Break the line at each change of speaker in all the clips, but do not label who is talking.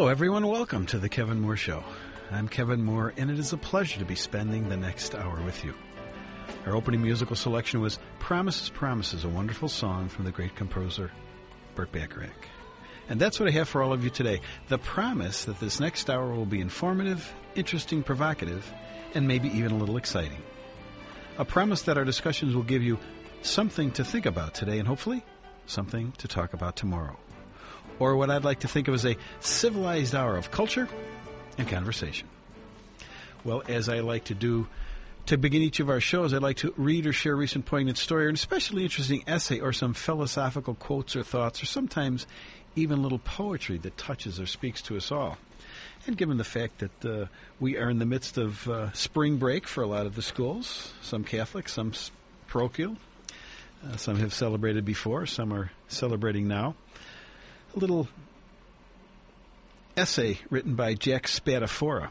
Hello, everyone. Welcome to The Kevin Moore Show. I'm Kevin Moore, and it is a pleasure to be spending the next hour with you. Our opening musical selection was Promises, Promises, a wonderful song from the great composer Burt Bacharach. And that's what I have for all of you today. The promise that this next hour will be informative, interesting, provocative, and maybe even a little exciting. A promise that our discussions will give you something to think about today and hopefully something to talk about tomorrow. Or what I'd like to think of as a civilized hour of culture and conversation. Well, as I like to do to begin each of our shows, I'd like to read or share a recent poignant story or an especially interesting essay or some philosophical quotes or thoughts or sometimes even a little poetry that touches or speaks to us all. And given the fact that we are in the midst of spring break for a lot of the schools, some Catholic, some parochial, some have celebrated before, some are celebrating now, a little essay written by Jack Spatafora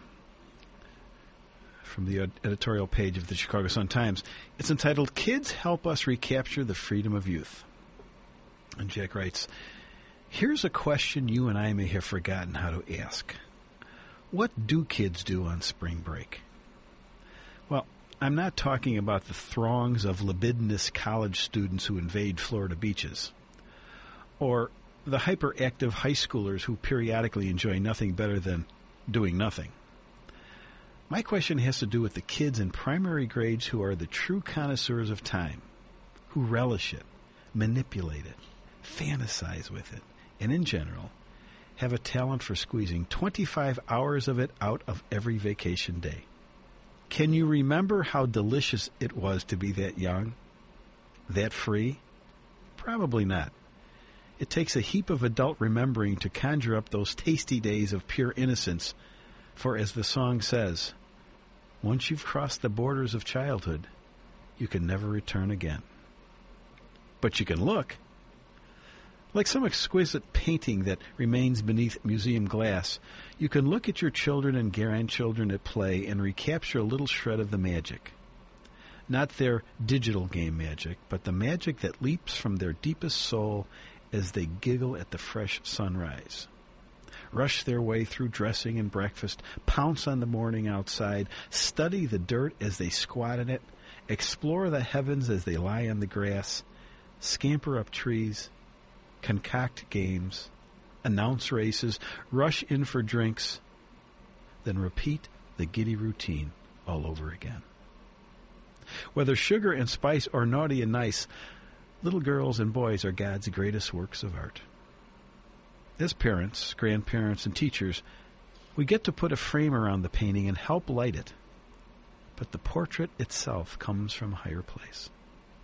from the editorial page of the Chicago Sun-Times. It's entitled, Kids Help Us Recapture the Freedom of Youth. And Jack writes, here's a question you and I may have forgotten how to ask. What do kids do on spring break? Well, I'm not talking about the throngs of libidinous college students who invade Florida beaches, or the hyperactive high schoolers who periodically enjoy nothing better than doing nothing. My question has to do with the kids in primary grades who are the true connoisseurs of time, who relish it, manipulate it, fantasize with it, and in general, have a talent for squeezing 25 hours of it out of every vacation day. Can you remember how delicious it was to be that young, that free? Probably not. It takes a heap of adult remembering to conjure up those tasty days of pure innocence, for as the song says, once you've crossed the borders of childhood, you can never return again. But you can look. Like some exquisite painting that remains beneath museum glass, you can look at your children and grandchildren at play and recapture a little shred of the magic. Not their digital game magic, but the magic that leaps from their deepest soul as they giggle at the fresh sunrise. Rush their way through dressing and breakfast, pounce on the morning outside, study the dirt as they squat in it, explore the heavens as they lie on the grass, scamper up trees, concoct games, announce races, rush in for drinks, then repeat the giddy routine all over again. Whether sugar and spice or naughty and nice, little girls and boys are God's greatest works of art. As parents, grandparents, and teachers, we get to put a frame around the painting and help light it. But the portrait itself comes from a higher place.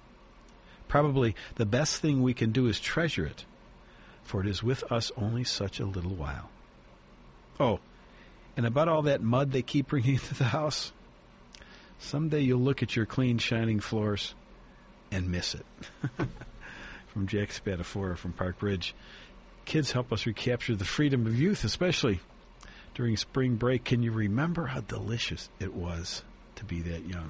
Probably the best thing we can do is treasure it, for it is with us only such a little while. Oh, and about all that mud they keep bringing into the house, someday you'll look at your clean, shining floors and miss it. From Jack Spatafora from Park Ridge. Kids help us recapture the freedom of youth, especially during spring break. Can you remember how delicious it was to be that young?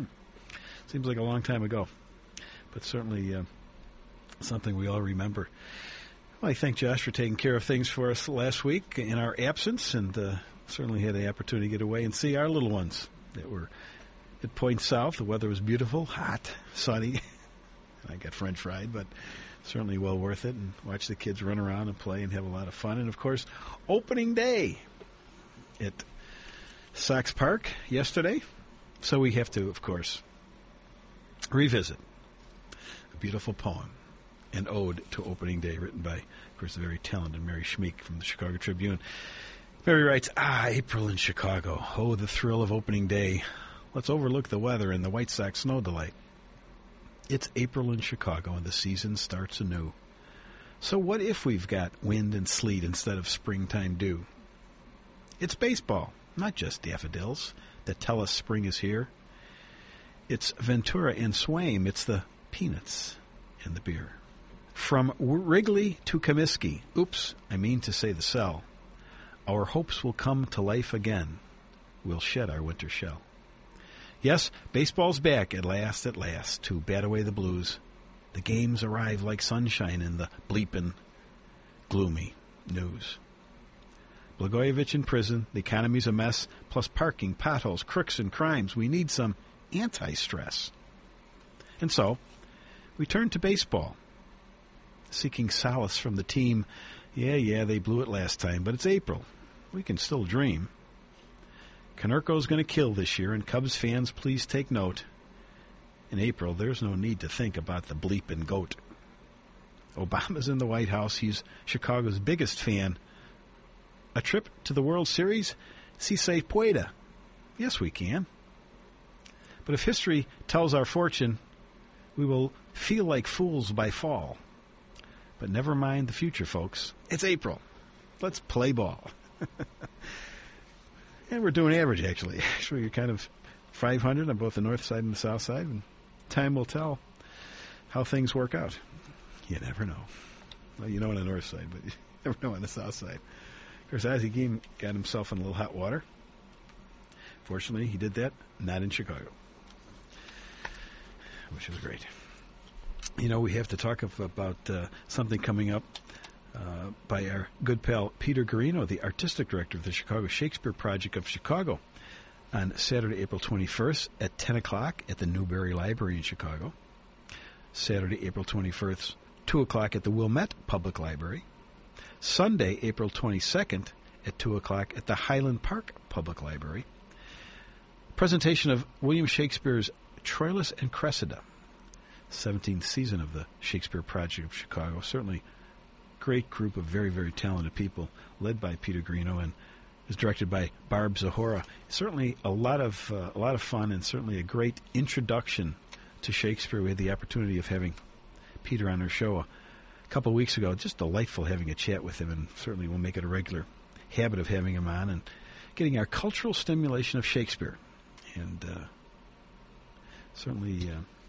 Seems like a long time ago, but certainly something we all remember. Well, I thank Josh for taking care of things for us last week in our absence, and certainly had the opportunity to get away and see our little ones that were at Point South. The weather was beautiful, hot, sunny. I got French fried, but certainly well worth it, and watch the kids run around and play and have a lot of fun. And, of course, opening day at Sox Park yesterday. So we have to, of course, revisit a beautiful poem, an ode to opening day, written by, of course, the very talented Mary Schmeek from the Chicago Tribune. Mary writes, April in Chicago. Oh, the thrill of opening day. Let's overlook the weather and the White Sox snow delight. It's April in Chicago, and the season starts anew. So what if we've got wind and sleet instead of springtime dew? It's baseball, not just daffodils, that tell us spring is here. It's Ventura and Swaim. It's the peanuts and the beer. From Wrigley to Comiskey, oops, I mean to say the cell, our hopes will come to life again. We'll shed our winter shell. Yes, baseball's back at last, to bat away the blues. The games arrive like sunshine in the bleepin', gloomy news. Blagojevich in prison, the economy's a mess, plus parking, potholes, crooks, and crimes. We need some anti-stress. And so, we turn to baseball, seeking solace from the team. Yeah, they blew it last time, but it's April. We can still dream. Konerko's going to kill this year, and Cubs fans, please take note. In April, there's no need to think about the bleeping goat. Obama's in the White House. He's Chicago's biggest fan. A trip to the World Series? Si se puede. Yes, we can. But if history tells our fortune, we will feel like fools by fall. But never mind the future, folks. It's April. Let's play ball. And we're doing average, actually. Actually, you're kind of 500 on both the north side and the south side. And time will tell how things work out. You never know. Well, you know on the north side, but you never know on the south side. Of course, Ozzie Guillen got himself in a little hot water. Fortunately, he did that not in Chicago, which was great. You know, we have to talk about something coming up by our good pal Peter Garino, the artistic director of the Chicago Shakespeare Project of Chicago, on Saturday, April 21st at 10 o'clock at the Newberry Library in Chicago. Saturday, April 21st, 2 o'clock at the Wilmette Public Library. Sunday, April 22nd at 2 o'clock at the Highland Park Public Library. Presentation of William Shakespeare's Troilus and Cressida, 17th season of the Shakespeare Project of Chicago. Certainly great group of very, very talented people led by Peter Garino and is directed by Barb Zahora. Certainly a lot of fun and certainly a great introduction to Shakespeare. We had the opportunity of having Peter on our show a couple of weeks ago. Just delightful having a chat with him, and certainly we'll make it a regular habit of having him on and getting our cultural stimulation of Shakespeare. And certainly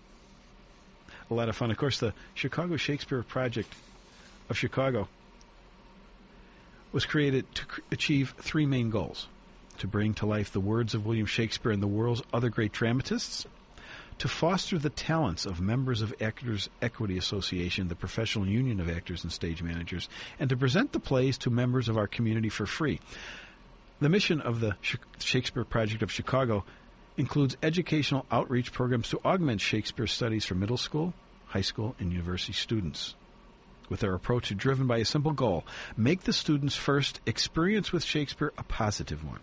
a lot of fun. Of course, the Chicago Shakespeare Project of Chicago was created to achieve three main goals: to bring to life the words of William Shakespeare and the world's other great dramatists, to foster the talents of members of Actors Equity Association, the professional union of actors and stage managers, and to present the plays to members of our community for free. The mission of the Shakespeare Project of Chicago includes educational outreach programs to augment Shakespeare studies for middle school, high school, and university students. With our approach driven by a simple goal: make the students' first experience with Shakespeare a positive one.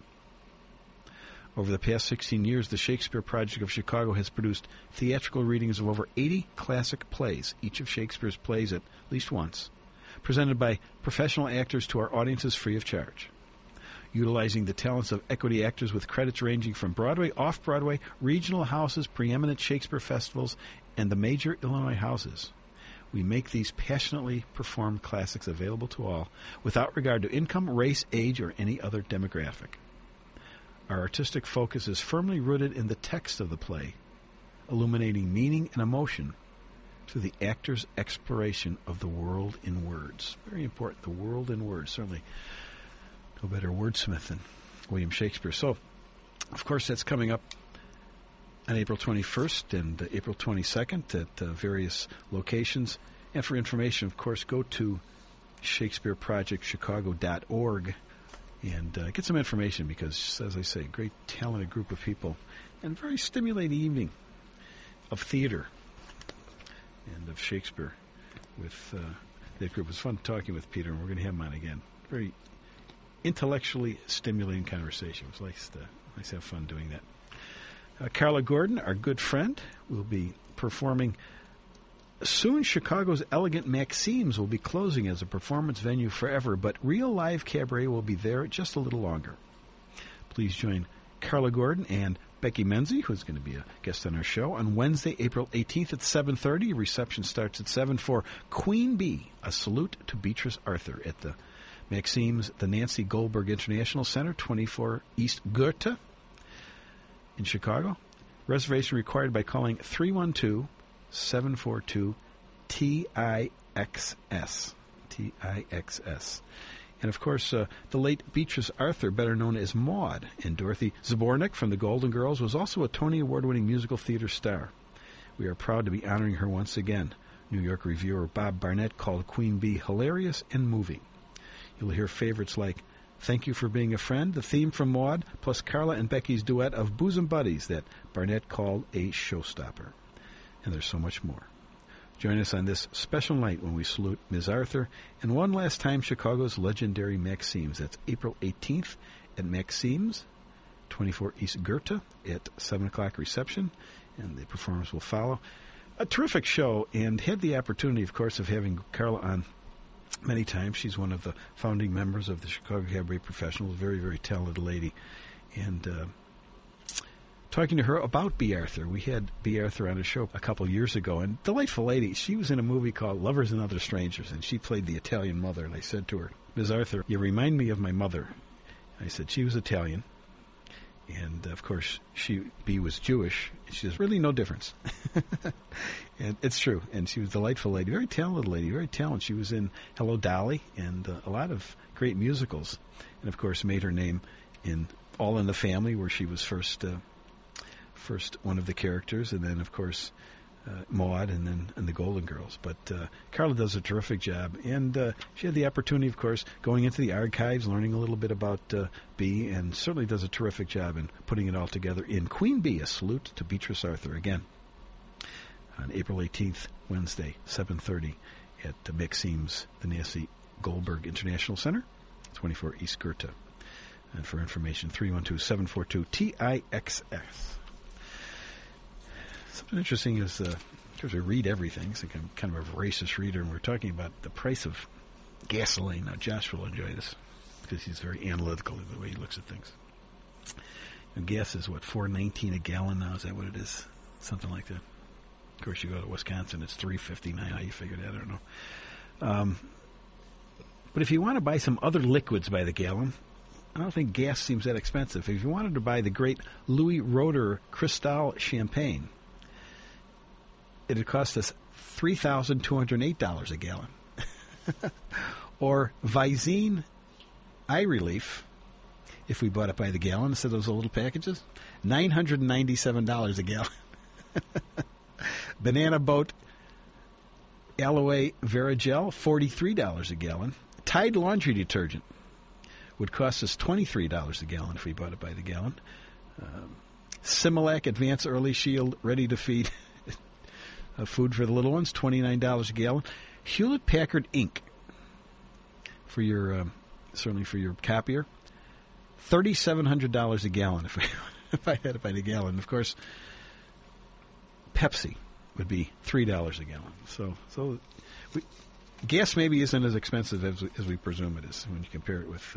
Over the past 16 years, the Shakespeare Project of Chicago has produced theatrical readings of over 80 classic plays, each of Shakespeare's plays at least once, presented by professional actors to our audiences free of charge. Utilizing the talents of equity actors with credits ranging from Broadway, off-Broadway, regional houses, preeminent Shakespeare festivals, and the major Illinois houses, we make these passionately performed classics available to all without regard to income, race, age, or any other demographic. Our artistic focus is firmly rooted in the text of the play, illuminating meaning and emotion through the actor's exploration of the world in words. Very important, the world in words. Certainly no better wordsmith than William Shakespeare. So, of course, that's coming up on April 21st and April 22nd at various locations. And for information, of course, go to ShakespeareProjectChicago.org and get some information because, as I say, great talented group of people and very stimulating evening of theater and of Shakespeare with that group. It was fun talking with Peter, and we're going to have him on again. Very intellectually stimulating conversation. It was nice to have fun doing that. Carla Gordon, our good friend, will be performing soon. Chicago's Elegant Maxims will be closing as a performance venue forever, but Real Live Cabaret will be there just a little longer. Please join Carla Gordon and Becky Menzie, who's going to be a guest on our show, on Wednesday, April 18th at 7:30. Reception starts at 7 for Queen Bee, a salute to Beatrice Arthur at the Maxims, the Nancy Goldberg International Center, 24 East Goethe in Chicago. Reservation required by calling 312-742-TIXS. TIXS. And, of course, the late Beatrice Arthur, better known as Maude, and Dorothy Zbornik from the Golden Girls, was also a Tony Award-winning musical theater star. We are proud to be honoring her once again. New York reviewer Bob Barnett called Queen Bee hilarious and moving. You'll hear favorites like Thank You for Being a Friend, the theme from Maude, plus Carla and Becky's duet of Bosom Buddies that Barnett called a showstopper. And there's so much more. Join us on this special night when we salute Ms. Arthur and one last time Chicago's legendary Maxime's. That's April 18th at Maxime's, 24 East Goethe at 7 o'clock reception, and the performance will follow. A terrific show, and had the opportunity, of course, of having Carla on many times. She's one of the founding members of the Chicago Cabaret Professionals, very, very talented lady. And talking to her about B. Arthur. We had B. Arthur on a show a couple years ago, and delightful lady. She was in a movie called Lovers and Other Strangers, and she played the Italian mother. And I said to her, Ms. Arthur, you remind me of my mother. I said, she was Italian, and of course, B was Jewish. And she says, really no difference. And it's true. And she was a delightful lady, very talented lady, very talented. She was in Hello, Dolly, and a lot of great musicals. And of course, made her name in All in the Family, where she was first one of the characters, and then, of course, Maude, and then the Golden Girls. But Carla does a terrific job, and she had the opportunity, of course, going into the archives, learning a little bit about B, and certainly does a terrific job in putting it all together in Queen Bee, a salute to Beatrice Arthur, again, on April 18th, Wednesday, 7:30 at Maxime's, the Nancy Goldberg International Center, 24 East Goethe. And for information, 312-742-TIXS. Something interesting is, of course, I read everything, so I'm kind of a voracious reader, and we're talking about the price of gasoline. Now, Josh will enjoy this, because he's very analytical in the way he looks at things. And gas is, what, $4.19 a gallon now? Is that what it is? Something like that. Of course, you go to Wisconsin, it's $3.59. How you figure that, I don't know. But if you want to buy some other liquids by the gallon, I don't think gas seems that expensive. If you wanted to buy the great Louis Roeder Cristal champagne, it would cost us $3,208 a gallon. Or Visine Eye Relief, if we bought it by the gallon instead of those little packages, $997 a gallon. Banana Boat Aloe Vera Gel, $43 a gallon. Tide laundry detergent would cost us $23 a gallon if we bought it by the gallon. Similac Advanced Early Shield Ready to Feed food for the little ones, $29 a gallon. Hewlett Packard ink for your certainly for your copier, $3,700 a gallon if I had it by the gallon. Of course, Pepsi would be $3 a gallon. So gas maybe isn't as expensive as we presume it is when you compare it with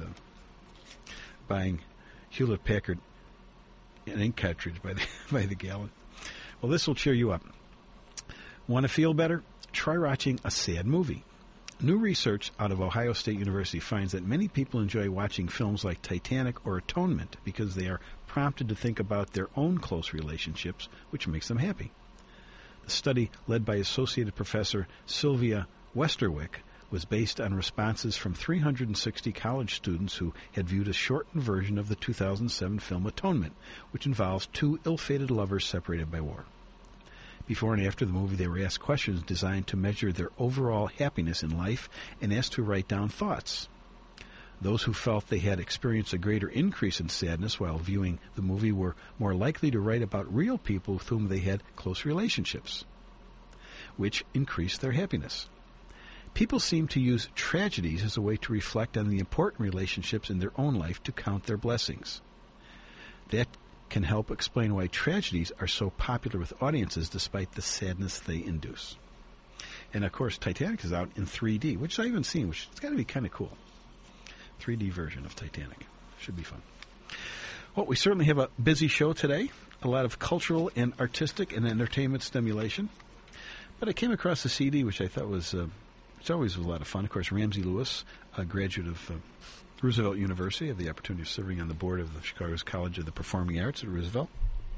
buying Hewlett Packard an ink cartridge by the gallon. Well, this will cheer you up. Want to feel better? Try watching a sad movie. New research out of Ohio State University finds that many people enjoy watching films like Titanic or Atonement because they are prompted to think about their own close relationships, which makes them happy. The study, led by Associated Professor Sylvia Westerwick, was based on responses from 360 college students who had viewed a shortened version of the 2007 film Atonement, which involves two ill-fated lovers separated by war. Before and after the movie, they were asked questions designed to measure their overall happiness in life and asked to write down thoughts. Those who felt they had experienced a greater increase in sadness while viewing the movie were more likely to write about real people with whom they had close relationships, which increased their happiness. People seem to use tragedies as a way to reflect on the important relationships in their own life to count their blessings. That can help explain why tragedies are so popular with audiences despite the sadness they induce. And, of course, Titanic is out in 3D, which I haven't seen, which it's got to be kind of cool. 3D version of Titanic. Should be fun. Well, we certainly have a busy show today, a lot of cultural and artistic and entertainment stimulation. But I came across a CD which I thought was, it's always a lot of fun. Of course, Ramsey Lewis, a graduate of Roosevelt University, have the opportunity of serving on the board of the Chicago's College of the Performing Arts at Roosevelt.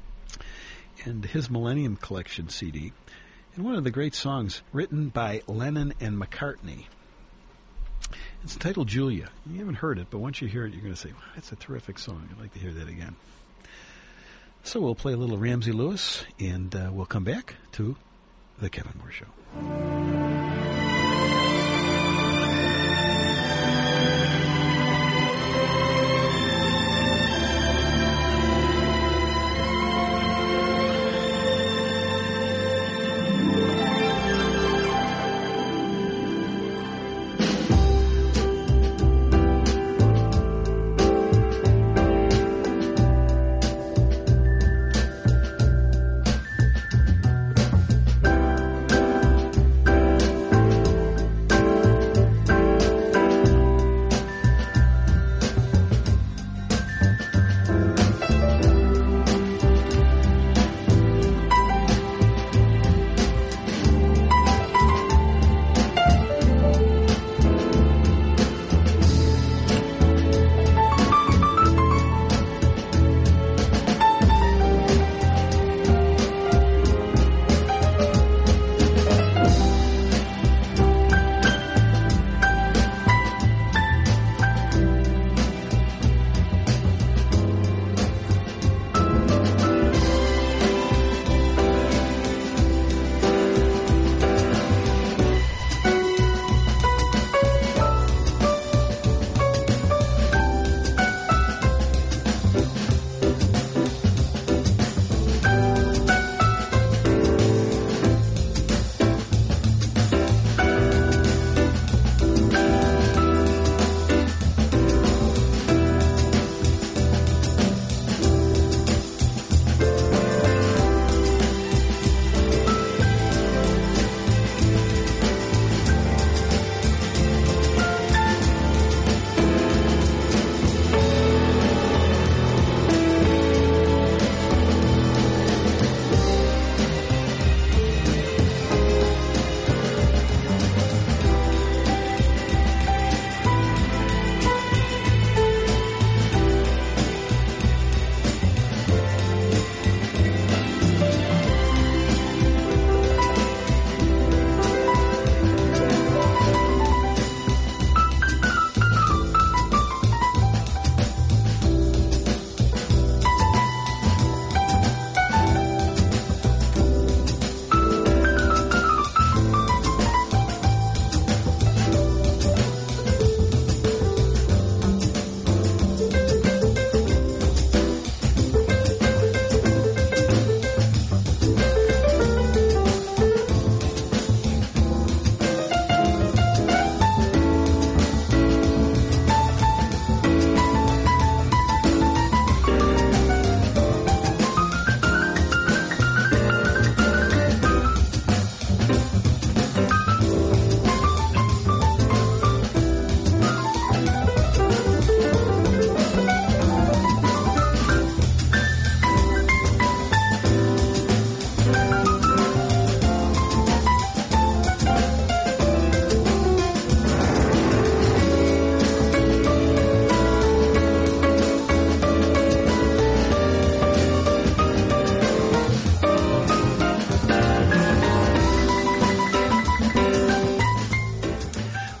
And his Millennium Collection CD, and one of the great songs written by Lennon and McCartney. It's entitled Julia. You haven't heard it, but once you hear it, you're going to say, wow, that's a terrific song. I'd like to hear that again. So we'll play a little Ramsey Lewis, and we'll come back to The Kevin Moore Show.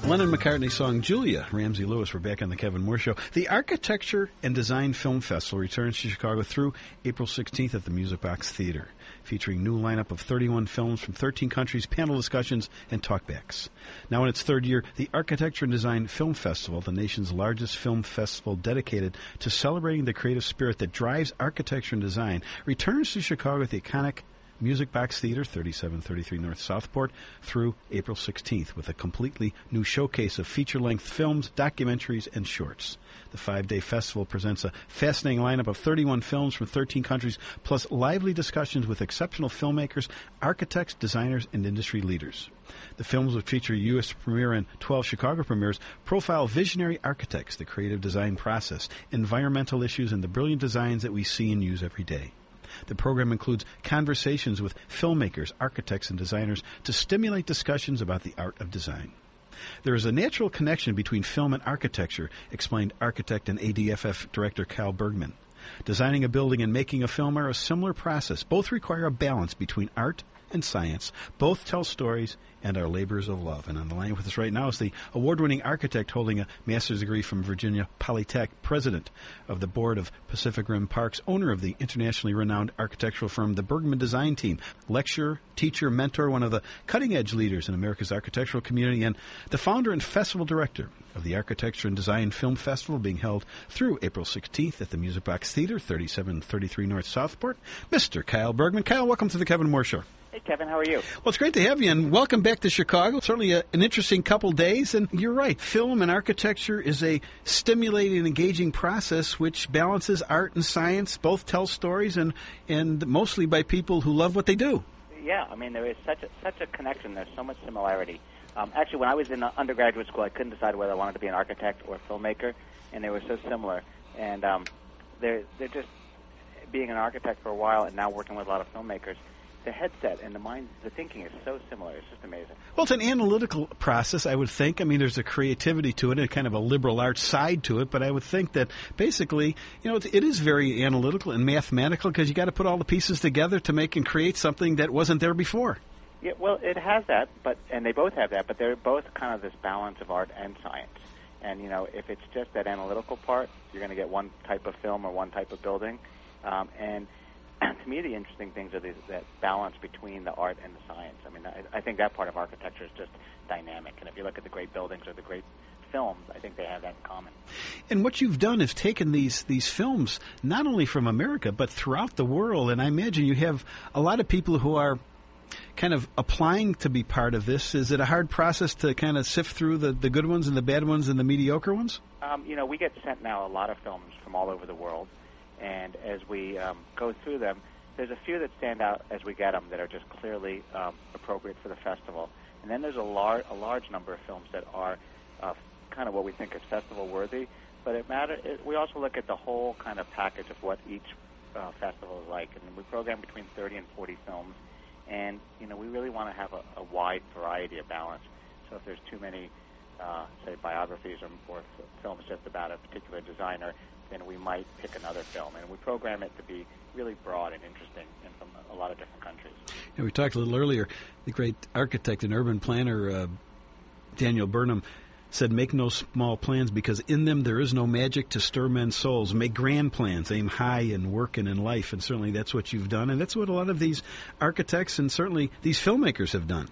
Lennon McCartney song Julia. Ramsey Lewis, we're back on the Kevin Moore Show. The Architecture and Design Film Festival returns to Chicago through April 16th at the Music Box Theater, featuring new lineup of 31 films from 13 countries, panel discussions, and talkbacks. Now in its third year, the Architecture and Design Film Festival, the nation's largest film festival dedicated to celebrating the creative spirit that drives architecture and design, returns to Chicago at the iconic Music Box Theater, 3733 North Southport, through April 16th, with a completely new showcase of feature-length films, documentaries, and shorts. The 5-day festival presents a fascinating lineup of 31 films from 13 countries, plus lively discussions with exceptional filmmakers, architects, designers, and industry leaders. The films, which feature a U.S. premiere and 12 Chicago premieres, profile visionary architects, the creative design process, environmental issues, and the brilliant designs that we see and use every day. The program includes conversations with filmmakers, architects, and designers to stimulate discussions about the art of design. There is a natural connection between film and architecture, explained architect and ADFF director Kyle Bergman. Designing a building and making a film are a similar process. Both require a balance between art and science. Both tell stories and are labors of love. And on the line with us right now is the award-winning architect holding a master's degree from Virginia Polytech, president of the board of Pacific Rim Parks, owner of the internationally renowned architectural firm, the Bergman Design Team, lecturer, teacher, mentor, one of the cutting-edge leaders in America's architectural community, and the founder and festival director of the Architecture and Design Film Festival, being held through April 16th at the Music Box Theater, 3733 North Southport, Mr. Kyle Bergman. Kyle, welcome to the Kevin Moore Show.
Hey, Kevin, how are you?
Well, it's great to have you, and welcome back to Chicago. Certainly an interesting couple days, and you're right. Film and architecture is a stimulating and engaging process which balances art and science, both tell stories, and mostly by people who love what they do.
Yeah, I mean, there is such a connection. There's so much similarity. Actually, when I was in undergraduate school, I couldn't decide whether I wanted to be an architect or a filmmaker, and they were so similar. And they're just being an architect for a while and now working with a lot of filmmakers. The headset and the thinking is so similar. It's just amazing.
Well, it's an analytical process, I would think. I mean, there's a creativity to it and kind of a liberal arts side to it, but I would think that basically, it is very analytical and mathematical because you got to put all the pieces together to make and create something that wasn't there before.
Yeah, well, it has that, and they both have that, but they're both kind of this balance of art and science. And, if it's just that analytical part, you're going to get one type of film or one type of building. And to me, the interesting things are that balance between the art and the science. I mean, I think that part of architecture is just dynamic. And if you look at the great buildings or the great films, I think they have that in common.
And what you've done is taken these films, not only from America, but throughout the world. And I imagine you have a lot of people who are kind of applying to be part of this. Is it a hard process to kind of sift through the good ones and the bad ones and the mediocre ones?
We get sent now a lot of films from all over the world. And as we go through them, there's a few that stand out as we get them that are just clearly appropriate for the festival. And then there's a large number of films that are kind of what we think is festival-worthy. But we also look at the whole kind of package of what each festival is like. And we program between 30 and 40 films. And, we really want to have a wide variety of balance. So if there's too many, say, biographies or films just about a particular designer, then we might pick another film. And we program it to be really broad and interesting and from a lot of different countries.
And we talked a little earlier, the great architect and urban planner, Daniel Burnham, said, make no small plans because in them there is no magic to stir men's souls. Make grand plans, aim high in work and in life. And certainly that's what you've done. And that's what a lot of these architects and certainly these filmmakers have done.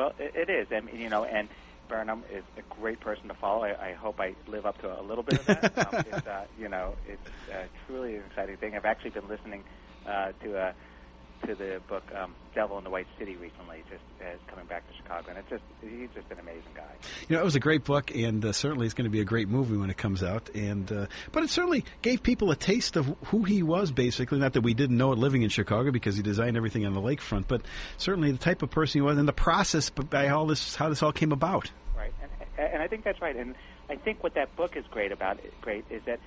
It is. And Burnham is a great person to follow. I hope I live up to a little bit of that. It's truly an exciting thing. I've actually been listening to the book Devil in the White City recently, just coming back to Chicago, and he's just an amazing guy.
It was a great book, and certainly it's going to be a great movie when it comes out. And but it certainly gave people a taste of who he was, basically. Not that we didn't know it living in Chicago because he designed everything on the lakefront, but certainly the type of person he was and the process by how this all came about.
Right, and I think that's right. And I think what that book is great is that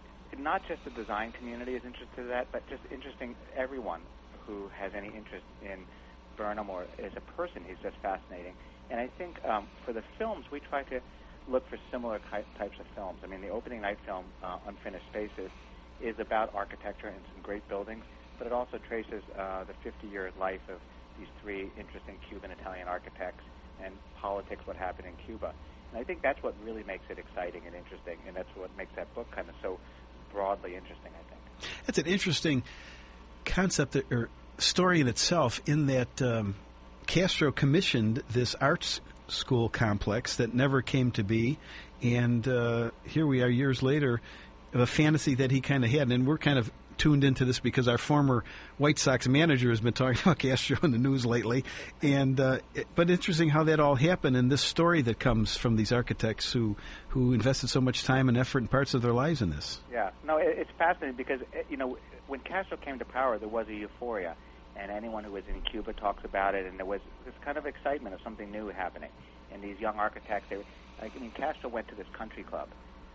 not just the design community is interested in that, but just interesting everyone who has any interest in Burnham or as a person. He's just fascinating. And I think for the films, we try to look for similar types of films. I mean, the opening night film, Unfinished Spaces, is about architecture and some great buildings, but it also traces the 50-year life of these three interesting Cuban-Italian architects and politics, what happened in Cuba. And I think that's what really makes it exciting and interesting, and that's what makes that book kind of so broadly interesting, I think.
It's an interesting concept or story in itself, in that Castro commissioned this arts school complex that never came to be, and here we are years later, a fantasy that he kind of had, and we're kind of tuned into this because our former White Sox manager has been talking about Castro in the news lately, and but interesting how that all happened, and this story that comes from these architects who invested so much time and effort and parts of their lives in this.
Yeah, no, it's fascinating because when Castro came to power, there was a euphoria, and anyone who was in Cuba talks about it, and there was this kind of excitement of something new happening, and these young architects. Castro went to this country club,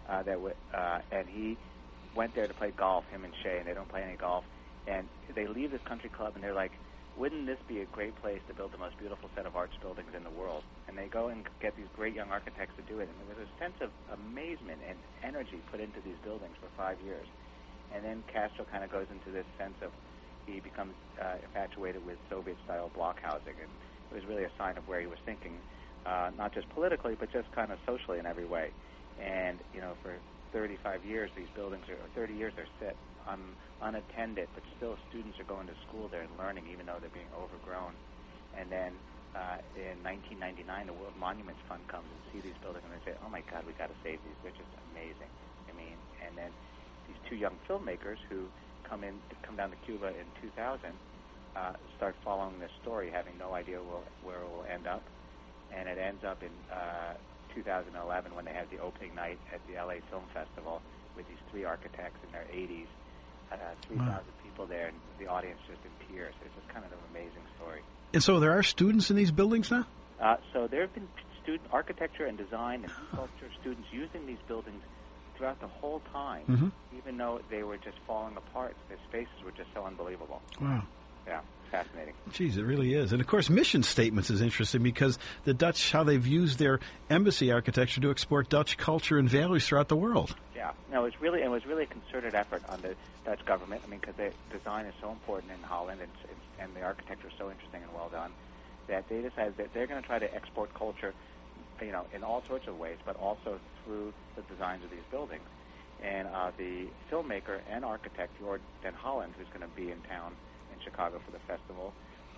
and he went there to play golf, him and Shea, and they don't play any golf. And they leave this country club, and they're like, wouldn't this be a great place to build the most beautiful set of arts buildings in the world? And they go and get these great young architects to do it. And there was a sense of amazement and energy put into these buildings for 5 years. And then Castro kind of goes into this sense of he becomes infatuated with Soviet-style block housing. And it was really a sign of where he was thinking, not just politically, but just kind of socially in every way. And, for 35 years, these buildings or 30 years, they're set unattended, but still students are going to school there and learning, even though they're being overgrown. And then in 1999, the World Monuments Fund comes and see these buildings, and they say, oh, my God, we got to save these. They're just amazing. And then these two young filmmakers who come down to Cuba in 2000 start following this story, having no idea where it will end up. And it ends up in 2011 when they had the opening night at the LA Film Festival with these three architects in their 80s, 3,000 people there, and the audience just in tears. It's just kind of an amazing story.
And so there are students in these buildings now?
So there have been student architecture and design and sculpture students using these buildings throughout the whole time, even though they were just falling apart. The spaces were just so unbelievable.
Wow.
Yeah, fascinating.
Geez, it really is. And, of course, mission statements is interesting because the Dutch, how they've used their embassy architecture to export Dutch culture and values throughout the world.
Yeah. No, it was really a concerted effort on the Dutch government. Because the design is so important in Holland and the architecture is so interesting and well done that they decided that they're going to try to export culture, in all sorts of ways, but also through the designs of these buildings. And the filmmaker and architect, Jord den Holland, who's going to be in town in Chicago for the festival,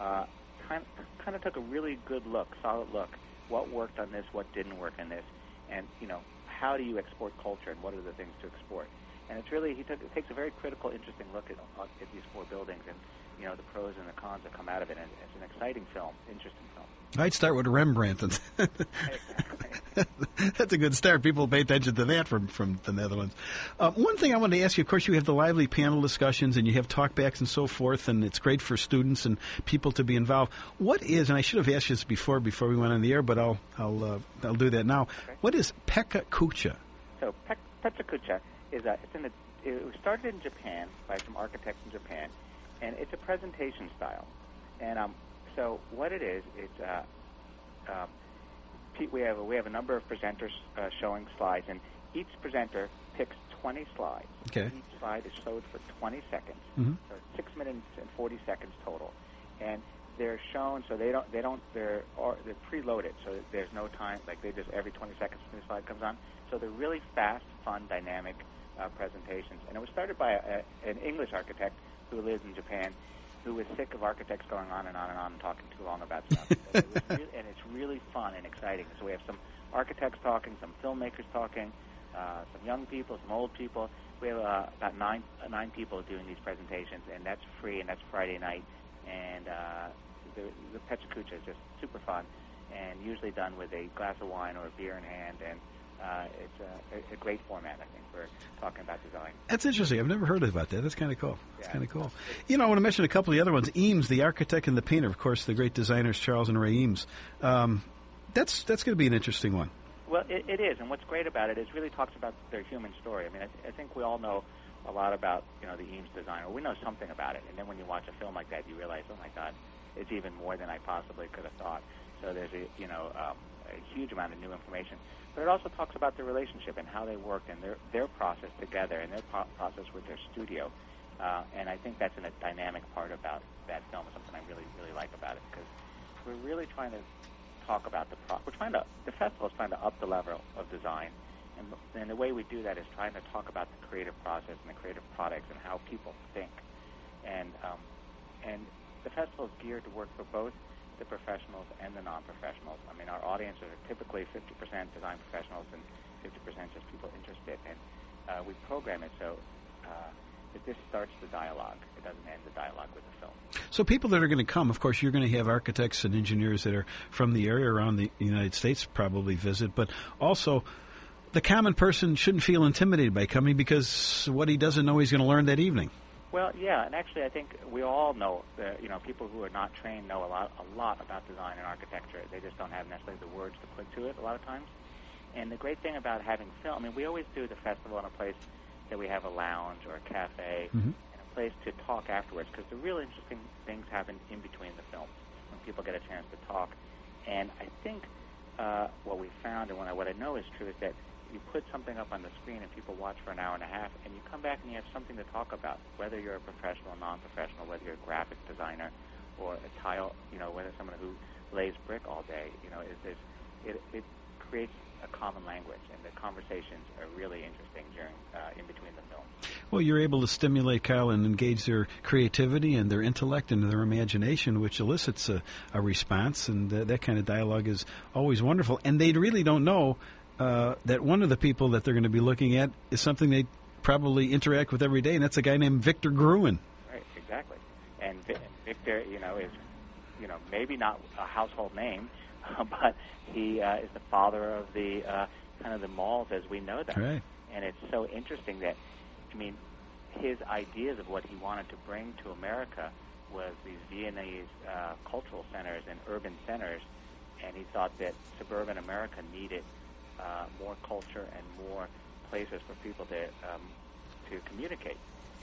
kind of took a really good look, solid look, what worked on this, what didn't work on this, and how do you export culture and what are the things to export. And it's really it takes a very critical, interesting look at these four buildings and the pros and the cons that come out of it. And it's an exciting film, interesting film.
I'd start with Rembrandt. That's a good start. People pay attention to that from the Netherlands. One thing I wanted to ask you, of course, you have the lively panel discussions and you have talkbacks and so forth, and it's great for students and people to be involved. What is, and I should have asked you this before we went on the air, but I'll do that now. Okay. What is Pekka Kucha?
So Pekka Kucha is it was started in Japan by some architects in Japan, and it's a presentation style. And so what it is, it's we have a number of presenters showing slides, and each presenter picks 20 slides.
Okay.
Each slide is showed for 20 seconds, so 6 minutes and 40 seconds total, and they're shown so they're preloaded, so there's no time, like they just every 20 seconds a new slide comes on. So they're really fast, fun, dynamic presentations, and it was started by an English architect who lives in Japan, who was sick of architects going on and talking too long about stuff. And it's really fun and exciting. So we have some architects talking, some filmmakers talking, some young people, some old people. We have about nine people doing these presentations, and that's free, and that's Friday night. And the Pekka Kucha is just super fun, and usually done with a glass of wine or a beer in hand, and it's a great format, I think, for talking about design. That's
interesting. I've never heard about that. That's kind of cool. That's kind of cool. I want to mention a couple of the other ones. Eames, the architect and the painter, of course, the great designers Charles and Ray Eames. That's going to be an interesting one.
Well, it is, and what's great about it is it really talks about their human story. I mean, I think we all know a lot about the Eames design, or we know something about it, and then when you watch a film like that, you realize, oh my God, it's even more than I possibly could have thought. So there's a huge amount of new information. But it also talks about their relationship and how they worked and their process together and their process with their studio. And I think that's a dynamic part about that film, something I really, really like about it, because we're really trying to talk about the festival is trying to up the level of design, and the way we do that is trying to talk about the creative process and the creative products and how people think, and the festival is geared to work for both the professionals and the non-professionals. I mean, our audiences are typically 50% design professionals and 50% just people interested, and we program it so that this starts the dialogue. It doesn't end the dialogue with the film.
So people that are going to come, of course, you're going to have architects and engineers that are from the area around the United States probably visit, but also the common person shouldn't feel intimidated by coming because what he doesn't know he's going to learn that evening.
Well, yeah, and actually I think we all know that, people who are not trained know a lot about design and architecture. They just don't have necessarily the words to put to it a lot of times. And the great thing about having film, I mean, we always do the festival in a place that we have a lounge or a cafe and a place to talk afterwards, because the real interesting things happen in between the films when people get a chance to talk. And I think what we found and what I know is true is that you put something up on the screen and people watch for an hour and a half, and you come back and you have something to talk about, whether you're a professional, non-professional, whether you're a graphic designer or a tile, whether someone who lays brick all day, it creates a common language, and the conversations are really interesting during in between the films.
Well, you're able to stimulate, Kyle, and engage their creativity and their intellect and their imagination, which elicits a response, and that kind of dialogue is always wonderful. And they really don't know that one of the people that they're going to be looking at is something they probably interact with every day, and that's a guy named Victor Gruen.
Right, exactly. And Victor, is, maybe not a household name, but he is the father of the kind of the malls as we know them.
Right.
And it's so interesting that, his ideas of what he wanted to bring to America was these Viennese cultural centers and urban centers, and he thought that suburban America needed more culture and more places for people to communicate.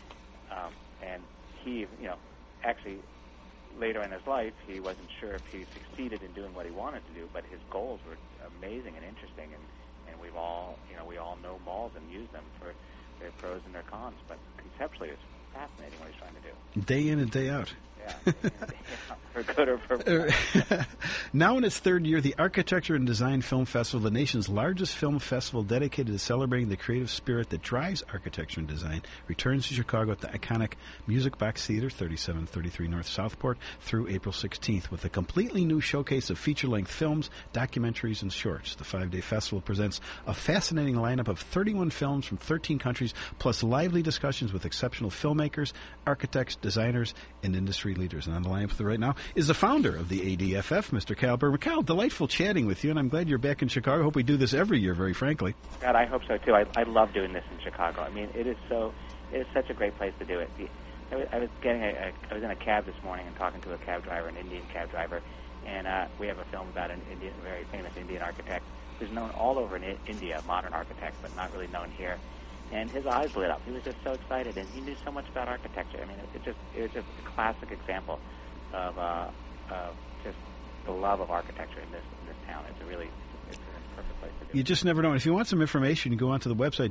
And he, actually later in his life, he wasn't sure if he succeeded in doing what he wanted to do, but his goals were amazing and interesting, and we all know malls and use them for their pros and their cons, but conceptually it's fascinating what he's trying to do.
Day in and day out.
Yeah, for good or for bad.
Now in its third year, the Architecture and Design Film Festival, the nation's largest film festival dedicated to celebrating the creative spirit that drives architecture and design, returns to Chicago at the iconic Music Box Theater, 3733 North Southport, through April 16th, with a completely new showcase of feature-length films, documentaries, and shorts. The 5-day festival presents a fascinating lineup of 31 films from 13 countries, plus lively discussions with exceptional filmmakers, architects, designers, and industry leaders. And on the line with us right now is the founder of the ADFF, Mr. Kyle Bergman. Kyle, delightful chatting with you, and I'm glad you're back in Chicago. I hope we do this every year, very frankly.
God, I hope so, too. I love doing this in Chicago. I mean, it is such a great place to do it. I was in a cab this morning and talking to a cab driver, an Indian cab driver, and we have a film about a very famous Indian architect who's known all over in India, modern architect, but not really known here. And his eyes lit up. He was just so excited, and he knew so much about architecture. I mean, it was just a classic example of just the love of architecture in this town. It's a perfect place to do it.
You just never know. And if you want some information, you go onto the website,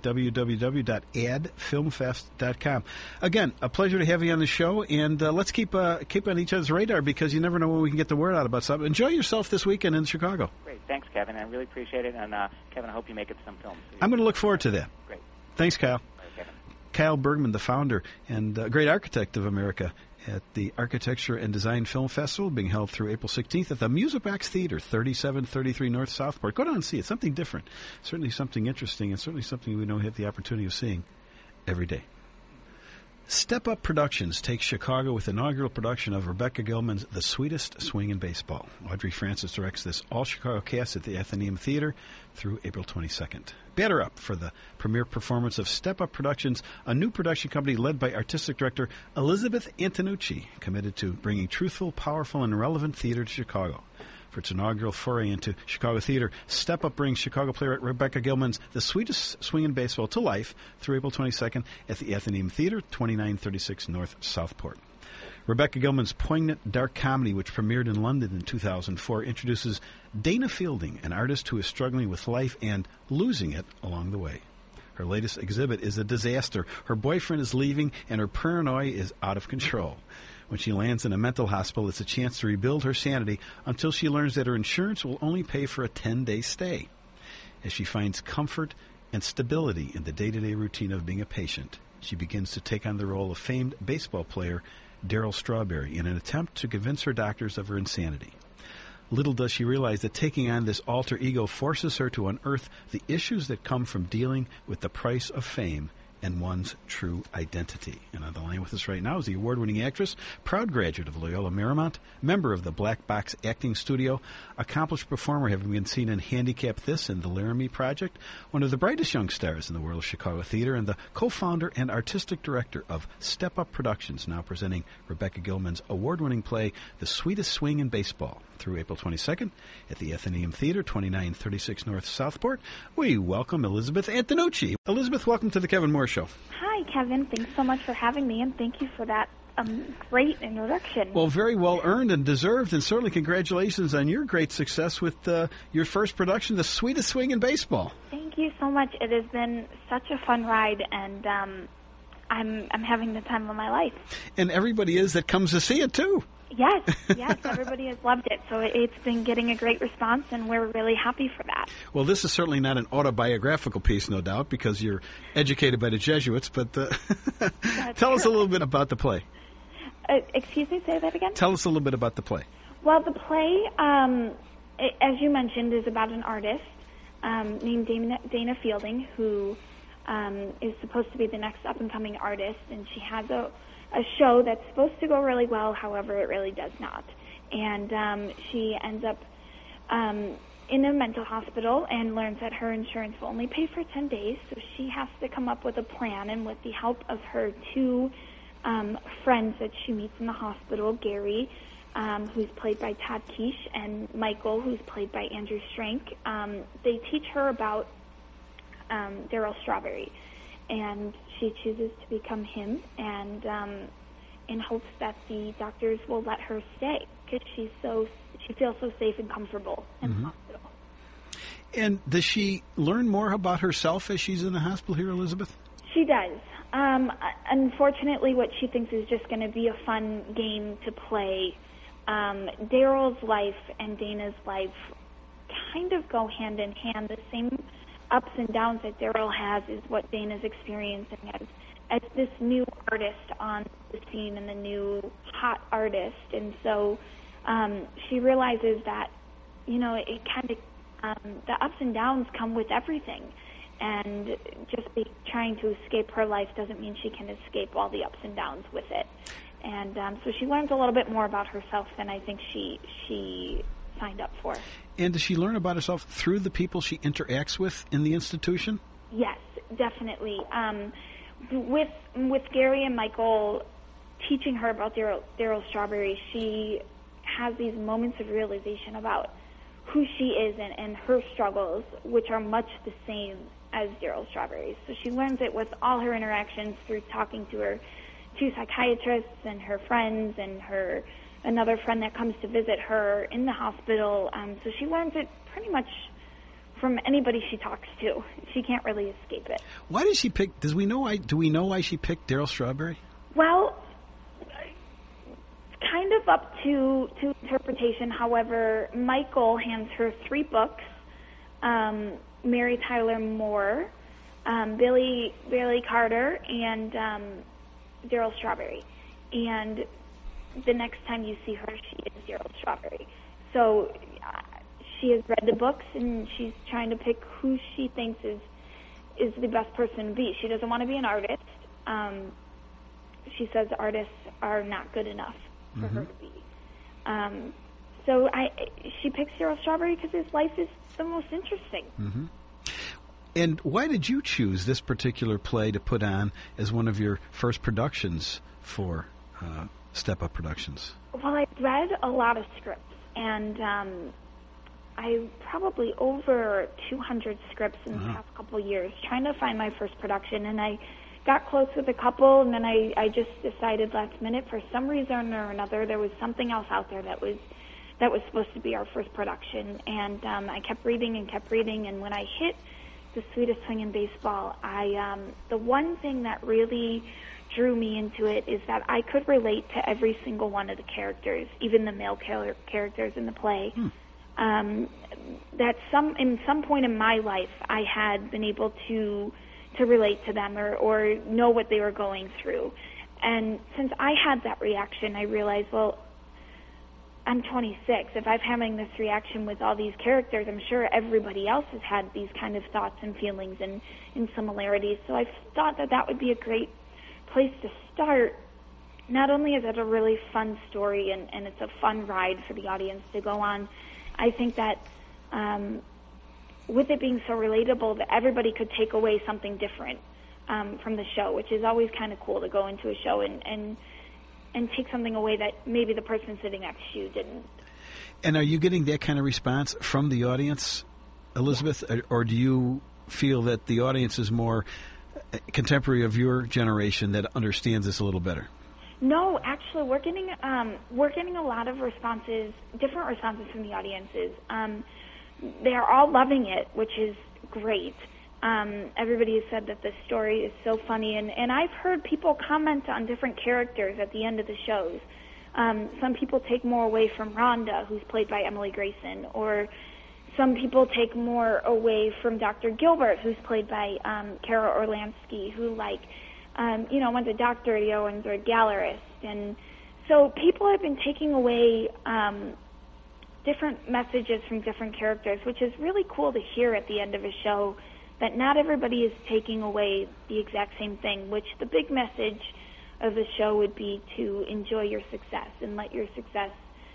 www.adfilmfest.com. Again, a pleasure to have you on the show, and let's keep on each other's radar, because you never know when we can get the word out about something. Enjoy yourself this weekend in Chicago.
Great. Thanks, Kevin. I really appreciate it. And, Kevin, I hope you make it to some films.
I'm going to look forward to that.
Great.
Thanks, Kyle.
Kevin.
Kyle Bergman, the founder and great architect of America, at the Architecture and Design Film Festival, being held through April 16th at the Music Box Theater, 3733 North Southport. Go down and see it. Something different. Certainly something interesting, and certainly something we don't have the opportunity of seeing every day. Step Up Productions takes Chicago with inaugural production of Rebecca Gilman's The Sweetest Swing in Baseball. Audrey Francis directs this all-Chicago cast at the Athenaeum Theater through April 22nd. Batter up for the premiere performance of Step Up Productions, a new production company led by artistic director Elizabeth Antonucci, committed to bringing truthful, powerful, and relevant theater to Chicago. For its inaugural foray into Chicago theater, Step Up brings Chicago playwright Rebecca Gilman's The Sweetest Swing in Baseball to life through April 22nd at the Athenaeum Theater, 2936 North Southport. Rebecca Gilman's poignant dark comedy, which premiered in London in 2004, introduces Dana Fielding, an artist who is struggling with life and losing it along the way. Her latest exhibit is a disaster. Her boyfriend is leaving, and her paranoia is out of control. When she lands in a mental hospital, it's a chance to rebuild her sanity until she learns that her insurance will only pay for a 10-day stay. As she finds comfort and stability in the day-to-day routine of being a patient, she begins to take on the role of famed baseball player Darryl Strawberry in an attempt to convince her doctors of her insanity. Little does she realize that taking on this alter ego forces her to unearth the issues that come from dealing with the price of fame and one's true identity. And on the line with us right now is the award-winning actress, proud graduate of Loyola Marymount, member of the Black Box Acting Studio, accomplished performer having been seen in Handicap This and The Laramie Project, one of the brightest young stars in the world of Chicago theater, and the co-founder and artistic director of Step Up Productions, now presenting Rebecca Gilman's award-winning play, The Sweetest Swing in Baseball, through April 22nd at the Athenaeum Theater, 2936 North Southport. We welcome Elizabeth Antonucci. Elizabeth, welcome to the Kevin Moore Show.
Hi, Kevin. Thanks so much for having me, and thank you for that great introduction.
Well, very well earned and deserved, and certainly congratulations on your great success with your first production, The Sweetest Swing in Baseball.
Thank you so much. It has been such a fun ride, and I'm having the time of my life.
And everybody is that comes to see it, too.
Yes, everybody has loved it. So it's been getting a great response, and we're really happy for that.
Well, this is certainly not an autobiographical piece, no doubt, because you're educated by the Jesuits, but tell us a little bit about the play.
Excuse me, say that again?
Tell us a little bit about the play.
Well, the play, as you mentioned, is about an artist named Dana Fielding, who is supposed to be the next up-and-coming artist, and she has a show that's supposed to go really well, however, it really does not. And she ends up in a mental hospital and learns that her insurance will only pay for 10 days, so she has to come up with a plan, and with the help of her two friends that she meets in the hospital, Gary, who's played by Todd Quiche, and Michael, who's played by Andrew Strank, they teach her about Darryl Strawberry. And she chooses to become him, and in hopes that the doctors will let her stay because she feels so safe and comfortable in the hospital.
And does she learn more about herself as she's in the hospital here, Elizabeth?
She does. Unfortunately, what she thinks is just going to be a fun game to play. Darryl's life and Dana's life kind of go hand in hand. The same ups and downs that Darryl has is what Dana's experiencing as this new artist on the scene and the new hot artist. And so she realizes that, it kind of, the ups and downs come with everything. And just trying to escape her life doesn't mean she can escape all the ups and downs with it. And so she learns a little bit more about herself than I think she signed up for.
And does she learn about herself through the people she interacts with in the institution?
Yes, definitely. With Gary and Michael teaching her about Darryl Strawberry, she has these moments of realization about who she is and her struggles, which are much the same as Darryl Strawberry. So she learns it with all her interactions through talking to her two psychiatrists and her friends and another friend that comes to visit her in the hospital. So she learns it pretty much from anybody she talks to. She can't really escape it.
Why did she pick? Do we know why she picked Darryl Strawberry?
Well, kind of up to interpretation. However, Michael hands her 3 books: Mary Tyler Moore, Billy Carter, and Darryl Strawberry. And the next time you see her, she is Darryl Strawberry. So she has read the books, and she's trying to pick who she thinks is the best person to be. She doesn't want to be an artist. She says artists are not good enough for her to be. So she picks Darryl Strawberry because his life is the most interesting.
Mm-hmm. And why did you choose this particular play to put on as one of your first productions for Step Up Productions?
Well, I read a lot of scripts, and I probably over 200 scripts in the past couple years trying to find my first production, and I got close with a couple, and then I just decided last minute, for some reason or another, there was something else out there that was supposed to be our first production, and I kept reading, and when I hit The Sweetest Swing in Baseball, the one thing that really drew me into it is that I could relate to every single one of the characters, even the male characters in the play. That in some point in my life I had been able to relate to them or know what they were going through. And since I had that reaction, I realized, well, I'm 26. If I'm having this reaction with all these characters, I'm sure everybody else has had these kind of thoughts and feelings and similarities. So I thought that would be a great place to start. Not only is it a really fun story and it's a fun ride for the audience to go on, I think that with it being so relatable, that everybody could take away something different from the show, which is always kind of cool to go into a show and take something away that maybe the person sitting next to you didn't.
And are you getting that kind of response from the audience, Elizabeth, or do you feel that the audience is more contemporary of your generation that understands this a little better?
No, actually, we're getting a lot of responses, different responses from the audiences. They are all loving it, which is great. Everybody has said that the story is so funny, and I've heard people comment on different characters at the end of the shows. Some people take more away from Rhonda, who's played by Emily Grayson, or some people take more away from Dr. Gilbert, who's played by Kara Orlansky, who went to doctorate and a gallerist. And so people have been taking away different messages from different characters, which is really cool to hear at the end of a show, that not everybody is taking away the exact same thing, which the big message of the show would be to enjoy your success and let your success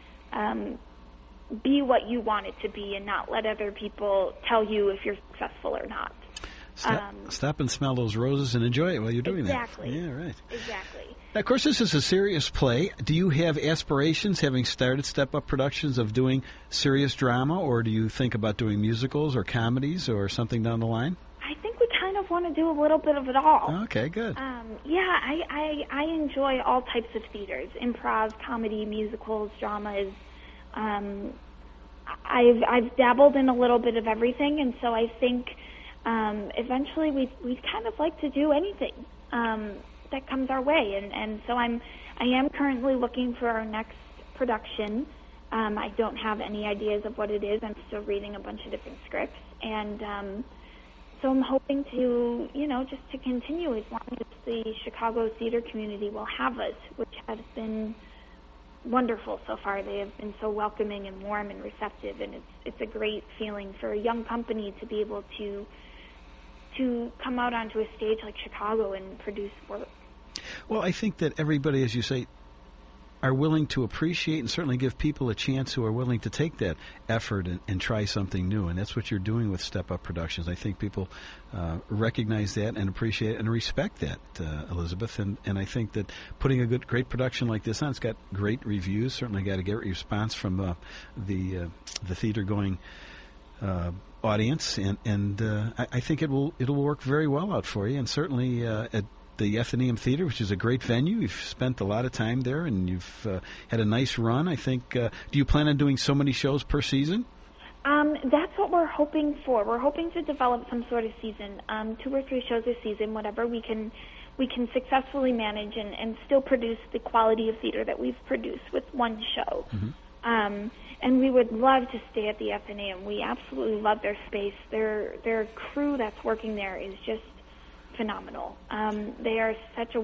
be what you want it to be and not let other people tell you if you're successful or not.
Stop and smell those roses and enjoy it while you're doing that.
Exactly.
Yeah, right.
Exactly.
Now, of course, this is a serious play. Do you have aspirations, having started Step Up Productions, of doing serious drama, or do you think about doing musicals or comedies or something down the line?
I think we kind of want to do a little bit of it all.
Okay, good.
I enjoy all types of theaters: improv, comedy, musicals, dramas. I've dabbled in a little bit of everything, and so I think eventually we'd kind of like to do anything that comes our way, and so I am currently looking for our next production. I don't have any ideas of what it is. I'm still reading a bunch of different scripts, and so I'm hoping to, just to continue as long as the Chicago theater community will have us, which has been wonderful so far. They have been so welcoming and warm and receptive, and it's a great feeling for a young company to be able to come out onto a stage like Chicago and produce work.
Well, I think that everybody, as you say, are willing to appreciate and certainly give people a chance who are willing to take that effort and try something new. And that's what you're doing with Step Up Productions. I think people recognize that and appreciate it and respect that, Elizabeth. And I think that putting a great production like this on, it's got great reviews. Certainly got a great response from the theater-going audience. And I think it'll work very well out for you. And certainly at the Athenaeum Theater, which is a great venue. You've spent a lot of time there, and you've had a nice run. I think. Do you plan on doing so many shows per season?
That's what we're hoping for. We're hoping to develop some sort of season, 2 or 3 shows a season, whatever we can successfully manage and still produce the quality of theater that we've produced with one show. Mm-hmm. And we would love to stay at the Athenaeum. We absolutely love their space. Their crew that's working there is just phenomenal. They are such a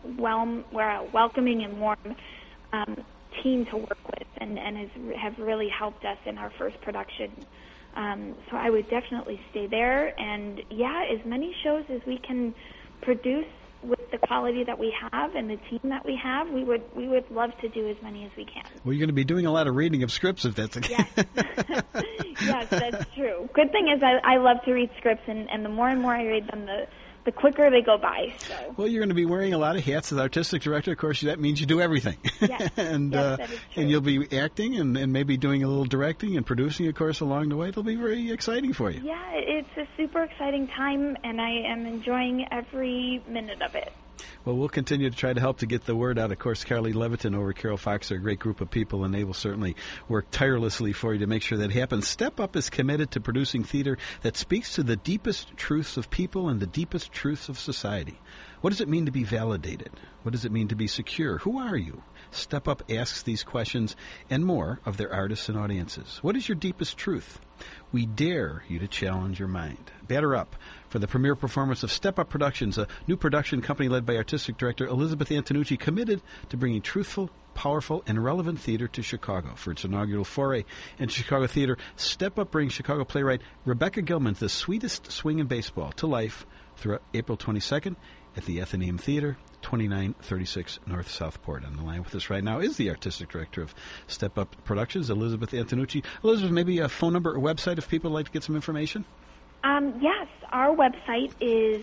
welcoming and warm team to work with, and have really helped us in our first production. So I would definitely stay there, and as many shows as we can produce with the quality that we have and the team that we have, we would love to do as many as we can.
Well, you're going to be doing a lot of reading of scripts if that's the case.
Yes. Yes, that's true. Good thing is I love to read scripts, and the more and more I read them, the quicker they go by. So.
Well, you're going to be wearing a lot of hats as artistic director. Of course, that means you do everything.
Yes,
and
that is true.
And you'll be acting and maybe doing a little directing and producing, of course, along the way. It'll be very exciting for you.
Yeah, it's a super exciting time, and I am enjoying every minute of it.
Well, we'll continue to try to help to get the word out. Of course, Carly Leviton over at Carol Fox are a great group of people, and they will certainly work tirelessly for you to make sure that happens. Step Up is committed to producing theater that speaks to the deepest truths of people and the deepest truths of society. What does it mean to be validated? What does it mean to be secure? Who are you? Step Up asks these questions and more of their artists and audiences. What is your deepest truth? We dare you to challenge your mind. Batter up for the premiere performance of Step Up Productions, a new production company led by artistic director Elizabeth Antonucci, committed to bringing truthful, powerful, and relevant theater to Chicago. For its inaugural foray into Chicago theater, Step Up brings Chicago playwright Rebecca Gilman's The Sweetest Swing in Baseball to life through April 22nd at the Athenaeum Theater, 2936 North Southport. On the line with us right now is the artistic director of Step Up Productions, Elizabeth Antonucci. Elizabeth, maybe a phone number or website if people would like to get some information?
Yes, our website is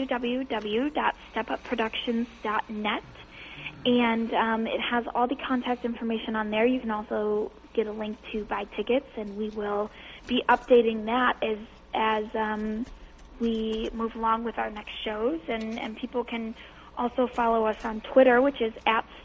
www.stepupproductions.net, and it has all the contact information on there. You can also get a link to buy tickets, and we will be updating that as we move along with our next shows, and people can also follow us on Twitter, which is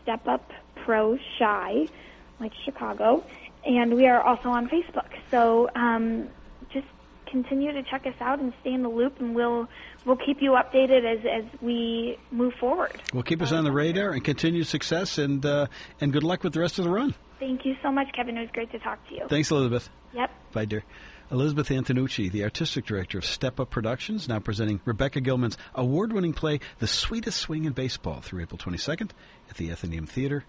@StepUpProShy, like Chicago, and we are also on Facebook. So just continue to check us out and stay in the loop, and we'll keep you updated as we move forward.
Well, keep us on the radar and continued success, and good luck with the rest of the run.
Thank you so much, Kevin. It was great to talk to you.
Thanks, Elizabeth.
Yep.
Bye, dear. Elizabeth Antonucci, the artistic director of Step Up Productions, now presenting Rebecca Gilman's award-winning play, The Sweetest Swing in Baseball, through April 22nd at the Athenaeum Theater,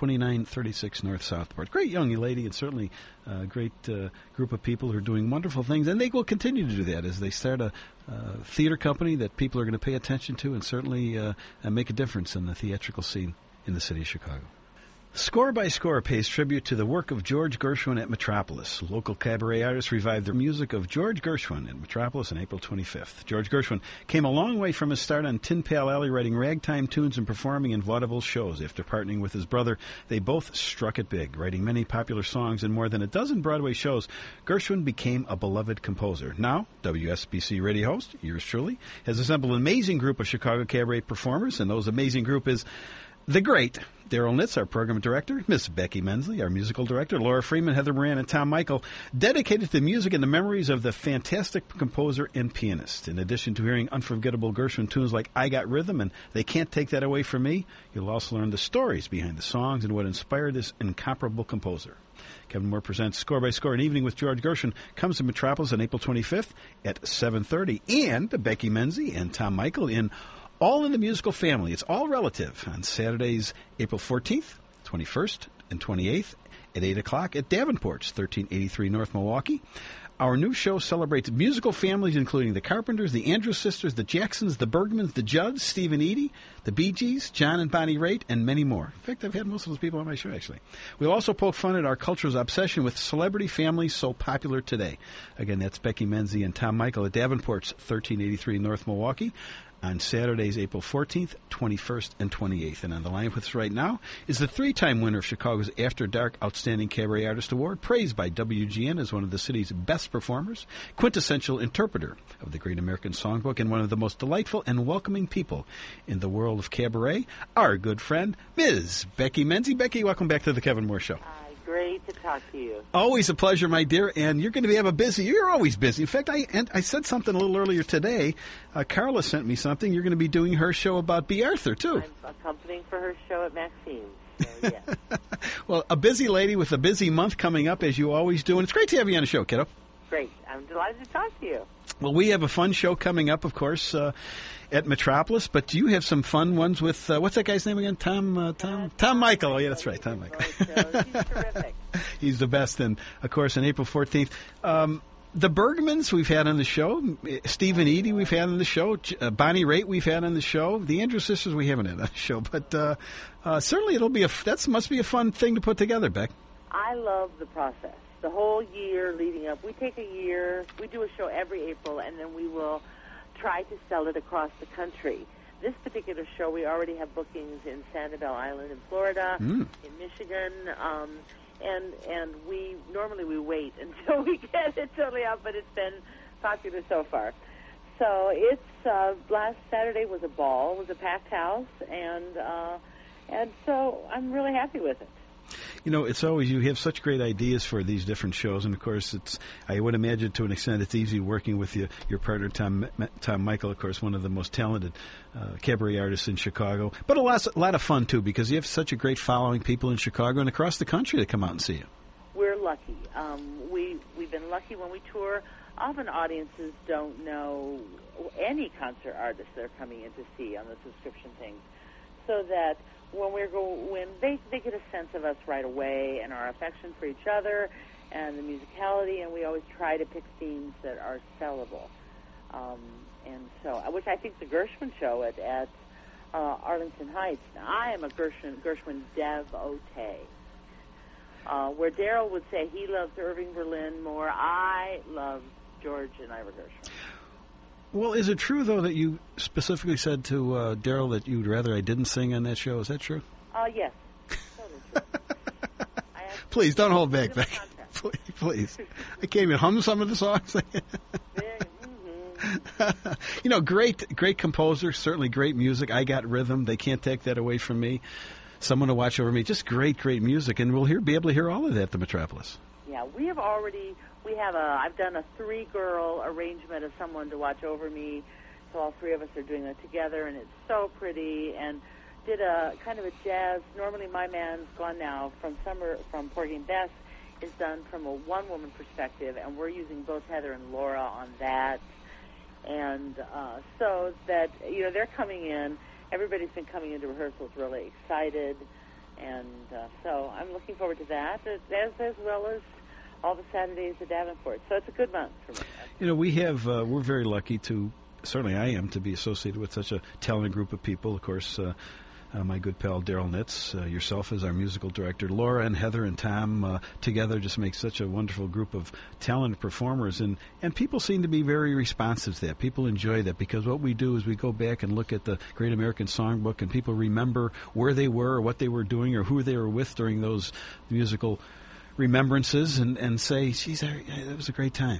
2936 North Southport. Great young lady, and certainly a great group of people who are doing wonderful things, and they will continue to do that as they start a theater company that people are going to pay attention to and certainly make a difference in the theatrical scene in the city of Chicago. Score by Score pays tribute to the work of George Gershwin at Metropolis. Local cabaret artists revived the music of George Gershwin at Metropolis on April 25th. George Gershwin came a long way from his start on Tin Pal Alley, writing ragtime tunes and performing in vaudeville shows. After partnering with his brother, they both struck it big, writing many popular songs in more than a dozen Broadway shows. Gershwin became a beloved composer. Now, WSBC radio host, yours truly, has assembled an amazing group of Chicago cabaret performers, and those amazing group is the great Daryl Nitz, our program director, Miss Becky Mensley, our musical director, Laura Freeman, Heather Moran, and Tom Michael, dedicated to the music and the memories of the fantastic composer and pianist. In addition to hearing unforgettable Gershwin tunes like I Got Rhythm and They Can't Take That Away From Me, you'll also learn the stories behind the songs and what inspired this incomparable composer. Kevin Moore presents Score by Score, an evening with George Gershwin, comes to Metropolis on April 25th at 7:30. And Becky Mensley and Tom Michael in All in the Musical Family. It's all relative on Saturdays, April 14th, 21st, and 28th at 8 o'clock at Davenport's, 1383 North Milwaukee. Our new show celebrates musical families, including the Carpenters, the Andrews Sisters, the Jacksons, the Bergmans, the Judds, Steve and Edie, the Bee Gees, John and Bonnie Raitt, and many more. In fact, I've had most of those people on my show, actually. We'll also poke fun at our culture's obsession with celebrity families so popular today. Again, that's Becky Menzies and Tom Michael at Davenport's, 1383 North Milwaukee, on Saturdays, April 14th, 21st, and 28th. And on the line with us right now is the three-time winner of Chicago's After Dark Outstanding Cabaret Artist Award, praised by WGN as one of the city's best performers, quintessential interpreter of the Great American Songbook, and one of the most delightful and welcoming people in the world of cabaret, our good friend, Ms. Becky Menzies. Becky, welcome back to the Kevin Moore Show.
Great to talk to you.
Always a pleasure, my dear, and you're going to have a busy. You're always busy. In fact, I said something a little earlier today. Carla sent me something. You're going to be doing her show about B. Arthur, too.
I'm accompanying for her show at Maxine. So, yes.
Well, a busy lady with a busy month coming up, as you always do, and it's great to have you on the show, kiddo.
Great. I'm delighted to talk to you.
Well, we have a fun show coming up, of course, at Metropolis, but you have some fun ones with, what's that guy's name again? Tom Michael. Oh, yeah, that's right, Tom Michael.
He's terrific.
He's the best. And, of course, on April 14th, the Bergmans we've had on the show, Steve and Edie we've had on the show, Bonnie Raitt we've had on the show, the Andrews Sisters we haven't had on the show, but certainly it'll be must be a fun thing to put together, Beck.
I love the process. The whole year leading up, we take a year, we do a show every April, and then we will try to sell it across the country. This particular show, we already have bookings in Sanibel Island in Florida, in Michigan, and we wait until we get it totally out, but it's been popular so far. So it's last Saturday was a ball. It was a packed house, and so I'm really happy with it.
You know, it's always, you have such great ideas for these different shows, and of course, I would imagine to an extent it's easy working with your partner, Tom Michael, of course, one of the most talented cabaret artists in Chicago. But a lot of fun, too, because you have such a great following, people in Chicago and across the country that come out and see you.
We're lucky. We've been lucky when we tour. Often audiences don't know any concert artists they're coming in to see on the subscription things, so that when they get a sense of us right away and our affection for each other and the musicality, and we always try to pick themes that are sellable. And so, which I think the Gershwin show at Arlington Heights. Now, I am a Gershwin devotee. Where Daryl would say he loves Irving Berlin more, I love George and Ira Gershwin.
Well, is it true, though, that you specifically said to Daryl that you'd rather I didn't sing on that show? Is that true?
Yes. Totally true.
Please, don't hold back. Please. I can't even hum some of the songs. You know, great composer, certainly great music. I got rhythm. They can't take that away from me. Someone to watch over me. Just great music, and we'll be able to hear all of that at the Metropolis.
Yeah, I've done a 3-girl arrangement of someone to watch over me, so all 3 of us are doing it together, and it's so pretty, and did a kind of a jazz. Normally My Man's Gone Now from Porgy and Bess is done from a one-woman perspective, and we're using both Heather and Laura on that, and so that, you know, they're coming in. Everybody's been coming into rehearsals really excited, and so I'm looking forward to that, as well as all the Saturdays at Davenport. So it's a good month for me.
You know, we're very lucky to, certainly I am, to be associated with such a talented group of people. Of course, my good pal Daryl Nitz, yourself as our musical director, Laura and Heather and Tom together just make such a wonderful group of talented performers, and people seem to be very responsive to that. People enjoy that, because what we do is we go back and look at the Great American Songbook, and people remember where they were or what they were doing or who they were with during those musical remembrances, and say, geez, that was a great time.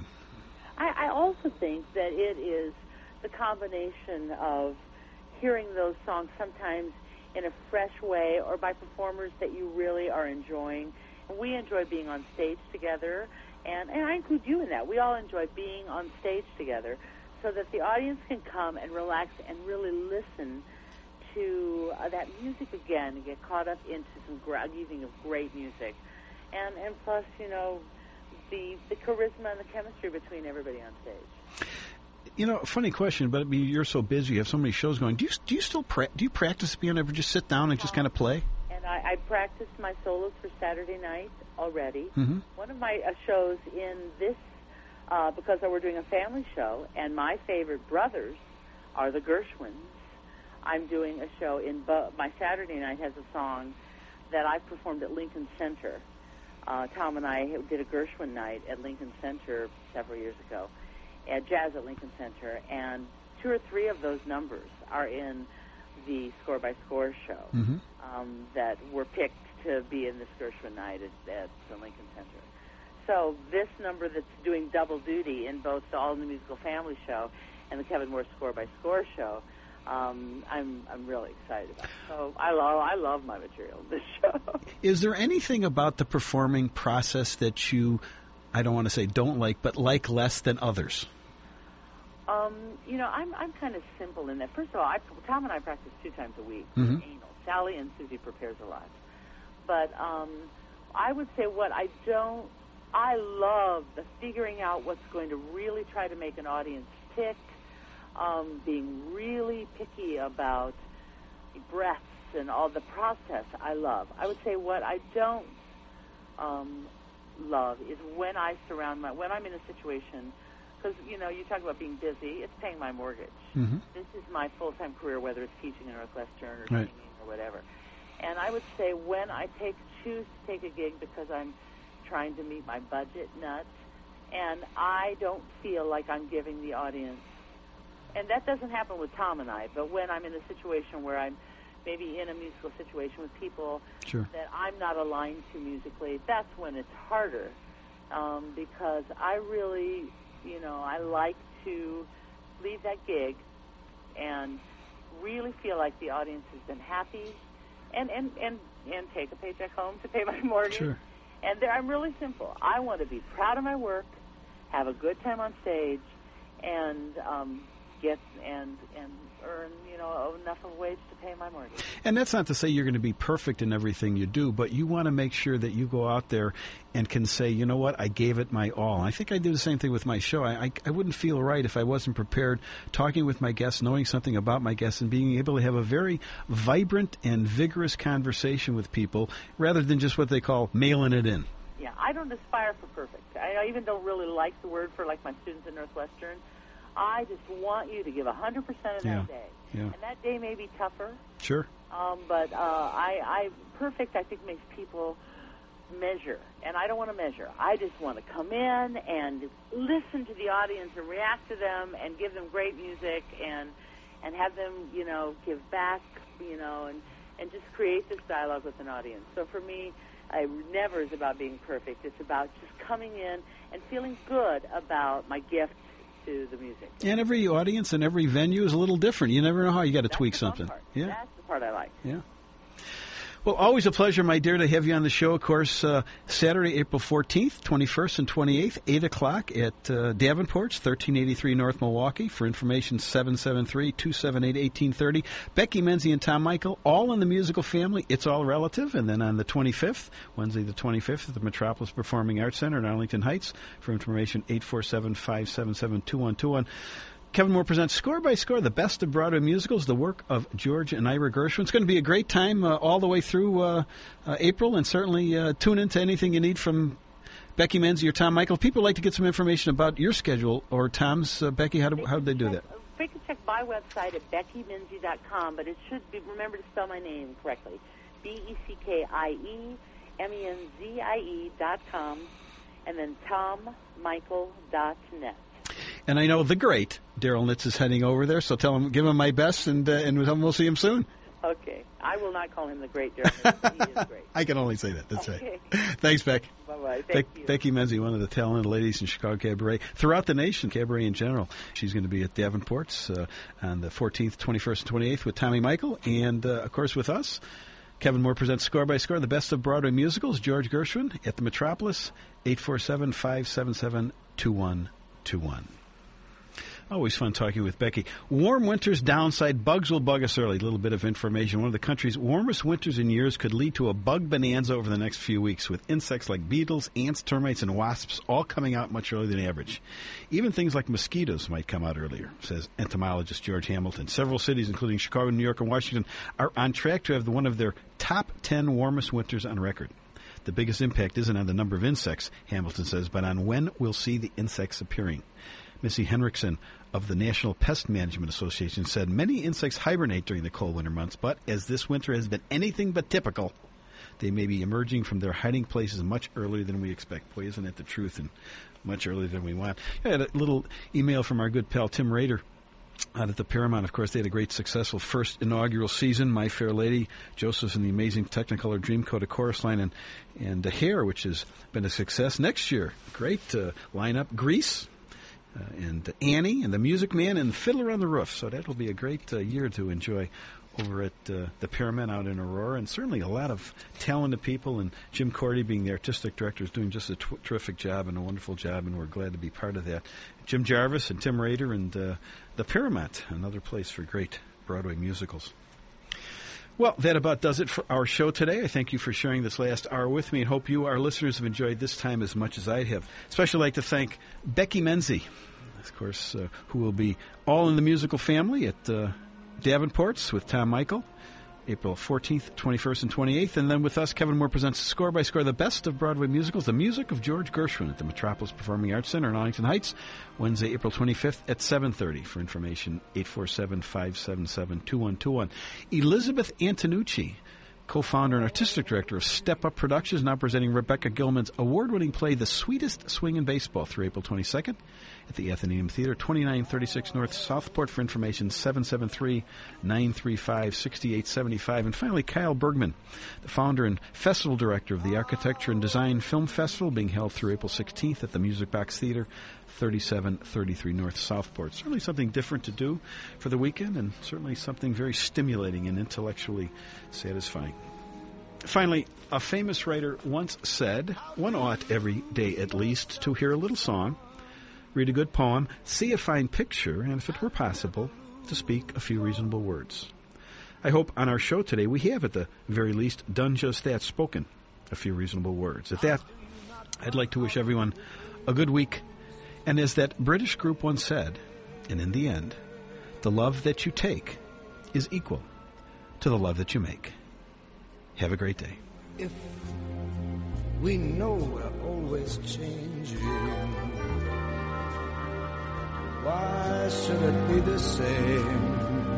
I also think that it is the combination of hearing those songs sometimes in a fresh way or by performers that you really are enjoying. And we enjoy being on stage together, and I include you in that. We all enjoy being on stage together so that the audience can come and relax and really listen to that music again and get caught up into some evening of great music. And plus, you know, the charisma and the chemistry between everybody on stage.
You know, funny question, but I mean, you're so busy, you have so many shows going. Do you still do you practice piano, ever just sit down and just kind of play?
And I practiced my solos for Saturday night already.
Mm-hmm.
One of my shows in this, because we're doing a family show, and my favorite brothers are the Gershwins. I'm doing a show in my Saturday night has a song that I performed at Lincoln Center. Tom and I did a Gershwin night at Lincoln Center several years ago, at Jazz at Lincoln Center, and 2 or 3 of those numbers are in the Score by Score show that were picked to be in this Gershwin night at the Lincoln Center. So this number that's doing double duty in both the All in the Musical Family show and the Kevin Moore Score by Score show, I'm really excited about it. So I love my material in this show.
Is there anything about the performing process that you, I don't want to say don't like, but like less than others?
You know, I'm kind of simple in that. First of all, Tom and I practice 2 times a week.
Mm-hmm.
Anal. Sally and Susie prepares a lot. But I would say I love the figuring out what's going to really try to make an audience tick, being really picky about breaths and all the process I love. I would say what I don't love is when I'm in a situation, because, you know, you talk about being busy, it's paying my mortgage.
Mm-hmm.
This is my full-time career, whether it's teaching in Northwestern or
right.
singing or whatever. And I would say when I choose to take a gig because I'm trying to meet my budget nuts, and I don't feel like I'm giving the audience, and that doesn't happen with Tom and I, but when I'm in a situation where I'm maybe in a musical situation with people
sure.
that I'm not aligned to musically, that's when it's harder, because I really, you know, I like to leave that gig and really feel like the audience has been happy and take a paycheck home to pay my mortgage.
Sure.
And I'm really simple. I want to be proud of my work, have a good time on stage, and get and earn enough of a wage to pay my mortgage.
And that's not to say you're going to be perfect in everything you do, but you want to make sure that you go out there and can say, you know what, I gave it my all. And I think I do the same thing with my show. I wouldn't feel right if I wasn't prepared, talking with my guests, knowing something about my guests, and being able to have a very vibrant and vigorous conversation with people rather than just what they call mailing it in.
Yeah, I don't aspire for perfect. I even don't really like the word for, like, my students at Northwestern. I just want you to give 100% of that day.
Yeah.
And that day may be tougher.
Sure.
But perfect, I think, makes people measure. And I don't want to measure. I just want to come in and listen to the audience and react to them and give them great music and have them, give back, and just create this dialogue with an audience. So for me, I never is about being perfect. It's about just coming in and feeling good about my gift to the music.
And every audience and every venue is a little different. You never know how you got to tweak something.
Yeah, that's the part I like.
Yeah. Well, always a pleasure, my dear, to have you on the show. Of course, Saturday, April 14th, 21st, and 28th, 8 o'clock at Davenport's, 1383 North Milwaukee. For information, 773-278-1830. Becky Menzie and Tom Michael, all in the musical family. It's all relative. And then on the 25th, Wednesday the 25th, at the Metropolis Performing Arts Center in Arlington Heights. For information, 847-577-2121. Kevin Moore presents Score by Score, the best of Broadway musicals, the work of George and Ira Gershwin. It's going to be a great time all the way through April, and certainly tune into anything you need from Becky Menzie or Tom Michael. If people would like to get some information about your schedule or Tom's, Becky, how do they do that?
They can check my website at BeckyMenzie.com, but it should be, remember to spell my name correctly, BeckyMenzie.com, and then TomMichael.net.
And I know the great Daryl Nitz is heading over there, so give him my best, and we'll see him soon.
Okay. I will not call him the great Daryl Nitz. He is great.
I can only say that. That's
okay.
Right. Thanks, Beck.
Bye-bye. Thank you.
Becky Menzie, one of the talented ladies in Chicago Cabaret, throughout the nation, Cabaret in general. She's going to be at Davenport's on the 14th, 21st, and 28th with Tommy Michael, and, of course, with us. Kevin Moore presents Score by Score, the best of Broadway musicals. George Gershwin at the Metropolis, 847-577-2121. Always fun talking with Becky. Warm winter's downside. Bugs will bug us early. A little bit of information. One of the country's warmest winters in years could lead to a bug bonanza over the next few weeks, with insects like beetles, ants, termites, and wasps all coming out much earlier than average. Even things like mosquitoes might come out earlier, says entomologist George Hamilton. Several cities, including Chicago, New York, and Washington, are on track to have one of their top 10 warmest winters on record. The biggest impact isn't on the number of insects, Hamilton says, but on when we'll see the insects appearing. Missy Henriksen of the National Pest Management Association said many insects hibernate during the cold winter months, but as this winter has been anything but typical, they may be emerging from their hiding places much earlier than we expect. Boy, isn't that the truth, and much earlier than we want. I had a little email from our good pal Tim Rader out at the Paramount. Of course, they had a great, successful first inaugural season, My Fair Lady, Joseph and the Amazing Technicolor Dreamcoat Chorus Line, and Hair, which has been a success. Next year, great lineup, Grease, and Annie, and The Music Man, and Fiddler on the Roof. So that'll be a great year to enjoy over at the Paramount out in Aurora, and certainly a lot of talented people, and Jim Cordy being the artistic director is doing just a terrific job and a wonderful job, and we're glad to be part of that. Jim Jarvis and Tim Rader and the Paramount, another place for great Broadway musicals. Well, that about does it for our show today. I thank you for sharing this last hour with me, and hope you, our listeners, have enjoyed this time as much as I have. Especially like to thank Becky Menzie, of course, who will be all in the musical family at Davenport's with Tom Michael, April 14th, 21st, and 28th. And then with us, Kevin Moore presents Score by Score, the best of Broadway musicals, the music of George Gershwin at the Metropolis Performing Arts Center in Arlington Heights, Wednesday, April 25th at 7:30. For information, 847-577-2121. Elizabeth Antonucci co-founder and artistic director of Step Up Productions, now presenting Rebecca Gilman's award-winning play, The Sweetest Swing in Baseball, through April 22nd at the Athenaeum Theater, 2936 North Southport. For information, 773-935-6875. And finally, Kyle Bergman, the founder and festival director of the Architecture and Design Film Festival, being held through April 16th at the Music Box Theater, 3733 North Southport. Certainly something different to do for the weekend, and certainly something very stimulating and intellectually satisfying. Finally, a famous writer once said, one ought every day at least to hear a little song, read a good poem, see a fine picture, and if it were possible, to speak a few reasonable words. I hope on our show today we have at the very least done just that, spoken a few reasonable words. At that, I'd like to wish everyone a good week. And as that British group once said, and in the end, the love that you take is equal to the love that you make. Have a great day.
If we know we're always changing, why should it be the same?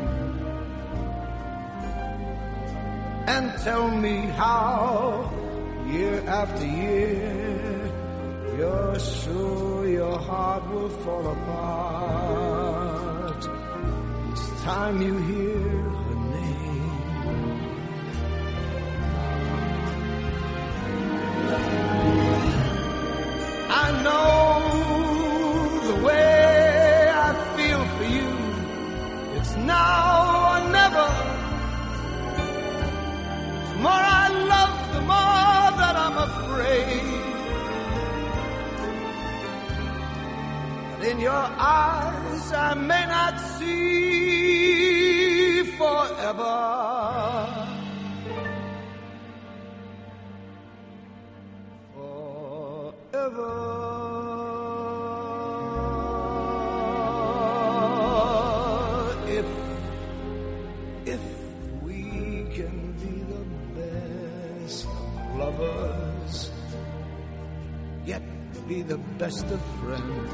And tell me how, year after year, you're sure your heart will fall apart each time you hear her name. I know the way I feel for you. It's now or never. The more I love, the more that I'm afraid. In your eyes I may not see forever. Forever. If we can be the best of lovers, yet be the best of friends.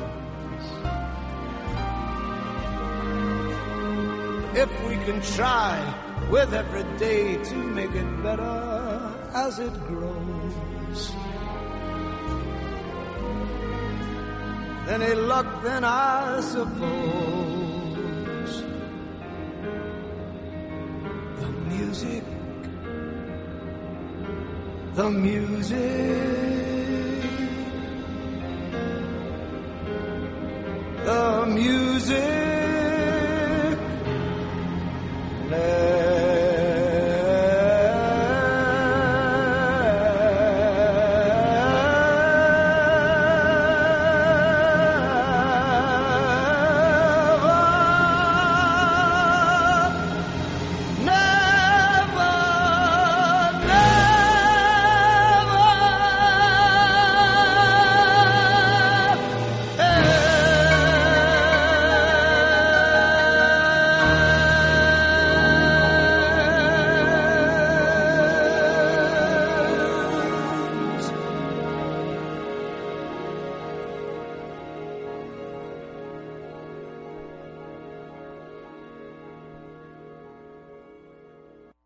If we can try with every day to make it better as it grows, any luck then I suppose. The music